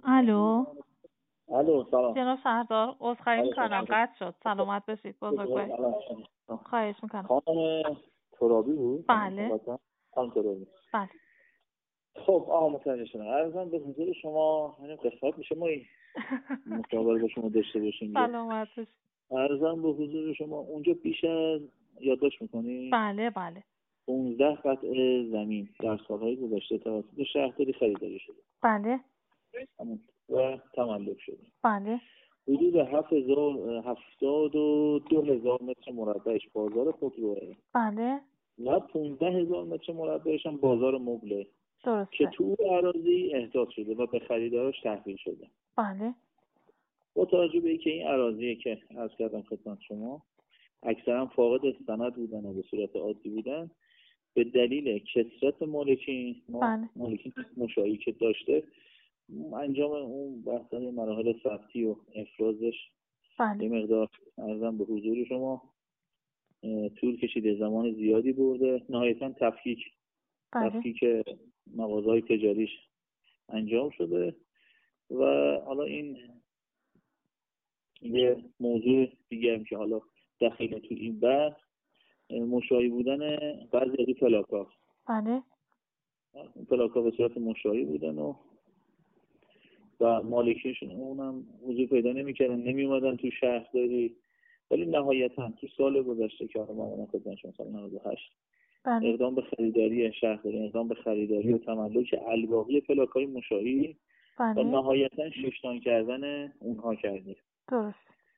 الو. الو سلام. جناب سردار عذرخواهی میکنم قطع شد. سلامت باشید بزرگوار. خواهش میکنم. خانم ترابی بود؟ بله. خانم ترابی. بله. خب متوجه شدم. عرضم به حضور شما یعنی قسمت میشه ما مشاوره با شما داشته باشیم. سلامت باشید. عرضم به حضور شما اونجا بیش از یادداشت میکنی؟ بله بله. 15 قطعه زمین در سالهای گذشته توسط شهرداری خریداری شده. بله. و تملک شده. بله. حدود 72,000 متر مربعش بازار خودروه. بله. و 15,000 متر مربعش هم بازار مبله. درسته. که تو اراضی احداث شده و به خریدارش تحویل شده. بله. با توجه به اینکه این اراضی که عرض کردم خدمت شما اکثرا فاقد استند بودن و به صورت عادی بودن، به دلیل کثرت مالکین مشاهی که داشته، انجام اون بحث‌های مراحل ثبتی و افرازش یه مقدار عرضم به حضور شما طول کشیده، زمان زیادی برده. نهایتاً تفکیک مغازه‌های تجاریش انجام شده. و حالا این یه موضوع دیگه هم که حالا دخیل تو این بحث مشاهی بودن بعضی از پلاک‌ها. بله. پلاک‌ها به صورت مشاهی بودن و مالکیشون اونم حضور پیدا نمی‌کردن، نمی‌اومدن تو شهرداری. ولی نهایتاً تو سال گذشته که حالا ما خدمتشون سال 98 اقدام به خریداری شهرداری، اقدام به خریداری و تملک الباقی پلاک‌های مشاهی و نهایتاً ششتان کردن اونها کردیم. درست.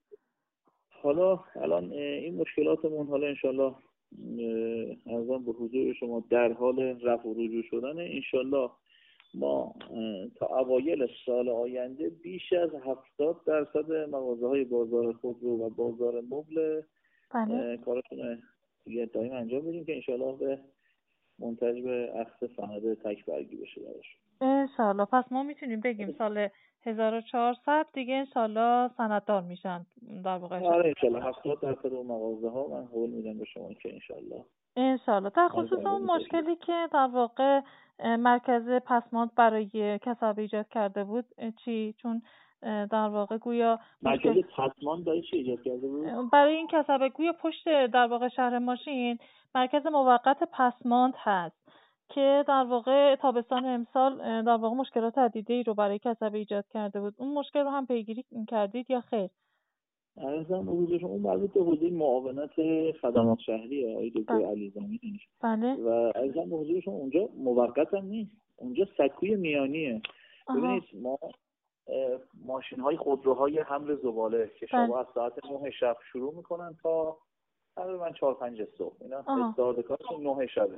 حالا الان این مشکلاتمون حالا انشالله ارزم به حضور شما در حال رفع و رجوع شدن. انشالله ما تا اوایل سال آینده بیش از 70% مغازه‌های بازار خودرو و بازار مبل کارشون دیگه دائم انجام بدیم که انشالله به منتج به اخذ سند تک برگی بشه براشون. انشالله. پس ما میتونیم بگیم سال 1400 دیگه انشالله سنددار میشن در واقع. آره انشالله 70% اون مغازه ها من قول میدم به شما که انشالله. در خصوص اون مشکلی که در واقع مرکز پسماند برای کسب ایجاد کرده بود چی؟ چون در واقع گویا مرکز پسماند برای چی ایجاد کرده بود؟ برای این کسب گویا پشت در واقع شهر ماشین مرکز موقت پسماند هست که در واقع تابستان امسال در واقع مشکلات عدیده‌ای رو برای کسب ایجاد کرده بود. اون مشکل رو هم پیگیری کردید یا خیر؟ عرضم حضورشون اون مربوط به حوزه معاونت خدمات شهری آقای دکتر علیزامی. بله. و عرضم حضورشون اونجا موقت هم نیست، اونجا سکوی میانیه. ببینید ما ماشین‌های خودروهای حمل زباله که شما از ساعت 9 شب شروع میکنن تا تقریبا 4-5 صبح، اینا استعدادکارشون 9 شبه.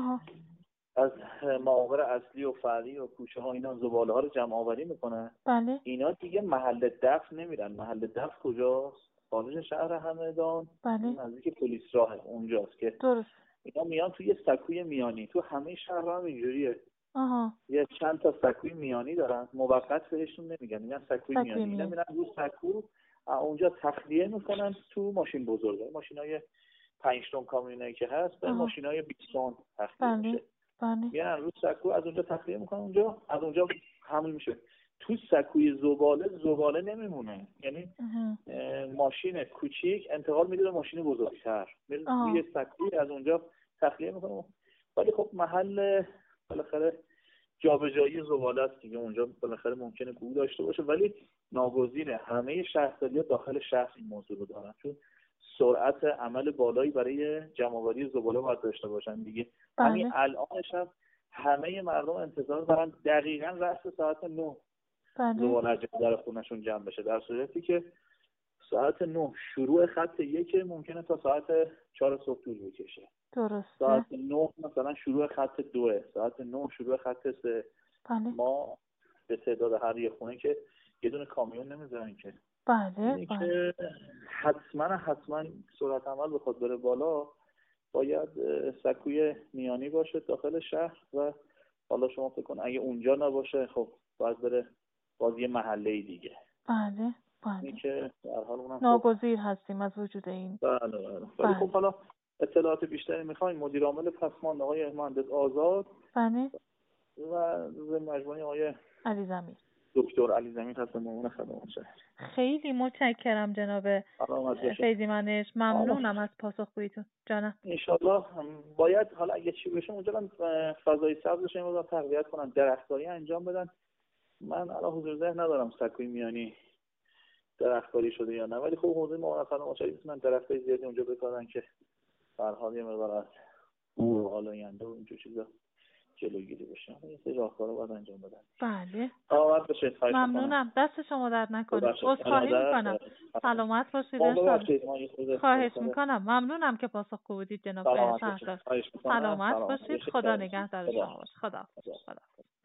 از معابر اصلی و فرعی و کوچه ها اینا زباله ها رو جمع آوری میکنن. بله. اینا دیگه محل دفن نمیرن. محل دفن کجاست؟ خارج شهر همدان. بله. نزدیک پلیس راه اونجاست که درست. اینا میان توی سکوی میانی. تو همه شهرها هم اینجوریه. یه چند تا سکوی میانی دارن، موقت بهشون نمیگن، میگن سکوی میانی. اینا میرن رو سکو اونجا تخلیه میکنن تو ماشین بزرگه، ماشینای 5 تن کامیونایی که هست، به ماشینای 20 تن تخلیه میشه. میرن رو سکو از اونجا تخلیه میکنن، اونجا از اونجا حمل میشه. تو سکوی زباله نمیمونه. یعنی ماشین کوچیک انتقال میده به ماشین بزرگتر، میره توی سکوی از اونجا تخلیه میکنه. ولی خب محل بالاخره جابجایی زباله است دیگه، اونجا بالاخره ممکنه بو داشته باشه، ولی ناگزیره همه شهرداری‌ها داخل شهر این موضوع رو دارن، چون سرعت عمل بالایی برای جمع‌آوری زباله باید داشته باشن دیگه. همین الانش هم همه مردم انتظار دارن دقیقاً رأس ساعت 9 زباله در خونه‌شون جمع بشه، در صورتی که ساعت 9 شروع خط 1 ممکنه تا ساعت 4 صبح طول بکشه. درسته. ساعت 9 مثلا شروع خط 2، ساعت 9 شروع خط 3. ما به تعداد هر یه خونه که یه دونه کامیون نمیذارن که. بله. که حتما سرعت عمل بخواد بره بالا باید سکوی میانی باشه داخل شهر. و حالا شما فکر کن اگه اونجا نباشه خب باید بره باز یه محله دیگه. بله. این که در حال اونم ناگزیر هستیم از وجود این. بله. خب حالا اطلاعات بیشتری میخوایم مدیر عامل پسماند آقای مهندس آزاد. بله. و مجموعه آقای علیزامی. دکتر علی زمین هستم، معاون خدمات شهری. خیلی متشکرم جناب فیضی منش، ممنونم از پاسخگوییتون. جانم انشالله باید حالا اگه چی بشه اونجا من فضای سبزش این رو تقویت کنم، درختکاری انجام بدن. من الان حضور ذهن ندارم سکوی میانی درختکاری شده یا نه، ولی خب حوزه معاون خدمات شهری میتونن درختای زیادی اونجا بکارن که به هر حال یه مقدار از آلاینده و اینجور چیزا جلوگیری بشه. این سری راهکارا باید انجام بدن. بله سلامت باشید. ممنونم. دست شما درد نکنه. عذرخواهی میکنم. سلامت باشید. خواهش میکنم. ممنونم که پاسخگو بودید جناب شهردار. سلامت باشید. خدا نگهدار شما باشه. خدا.